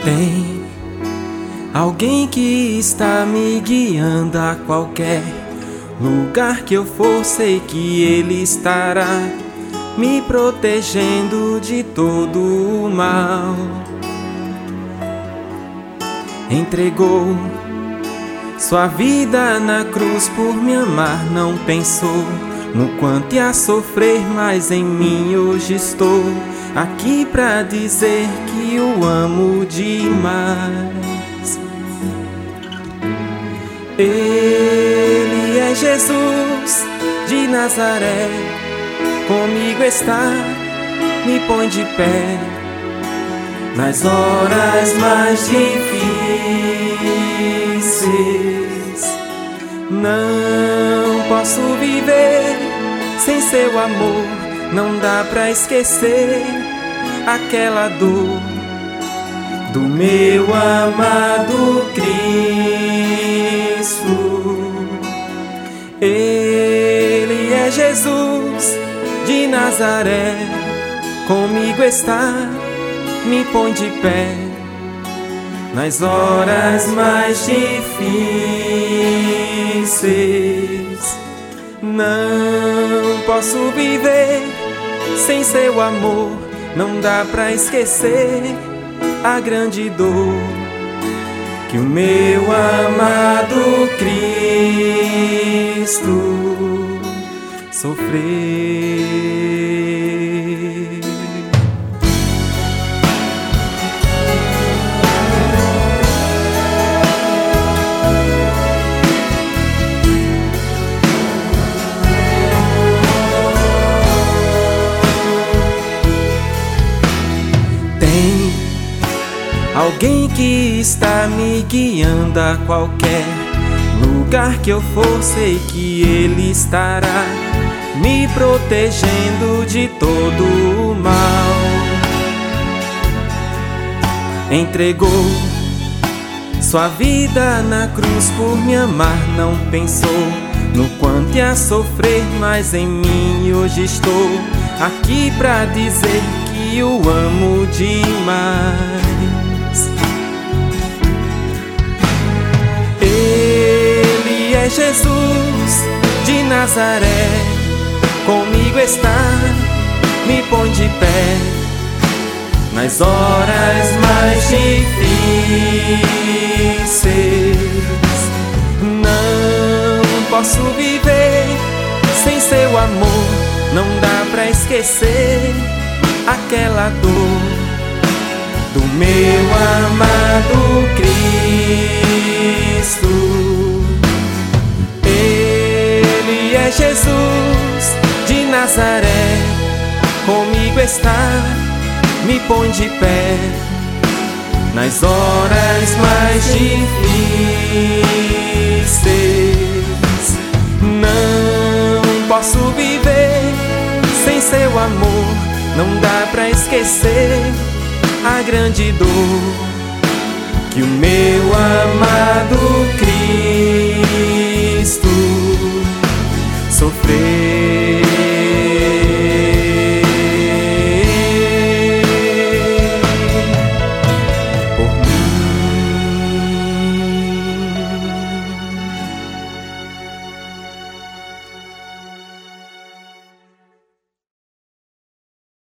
Tem alguém que está me guiando a qualquer lugar que eu for, sei que Ele estará me protegendo de todo o mal. Entregou sua vida na cruz por me amar, não pensou no quanto ia sofrer, mas em mim hoje estou aqui pra dizer que o amo demais. Ele é Jesus de Nazaré, comigo está, me põe de pé nas horas mais difíceis. Não posso viver sem seu amor, não dá pra esquecer aquela dor do meu amado Cristo. Ele é Jesus de Nazaré, comigo está, me põe de pé nas horas mais difíceis. Não posso viver sem seu amor, não dá pra esquecer a grande dor que o meu amado Cristo sofreu. Tem alguém que está me guiando a qualquer lugar que eu for, sei que Ele estará me protegendo de todo o mal. Entregou sua vida na cruz por me amar, não pensou no quanto ia sofrer, mas em mim hoje estou aqui pra dizer que o amo demais. Ele é Jesus de Nazaré, comigo está, me põe de pé nas horas mais difíceis. Não posso viver sem seu amor, não dá pra esquecer aquela dor do meu amado Cristo. Ele é Jesus de Nazaré, comigo está, me põe de pé nas horas mais difíceis. Não posso viver sem seu amor, não dá pra esquecer a grande dor que o meu amado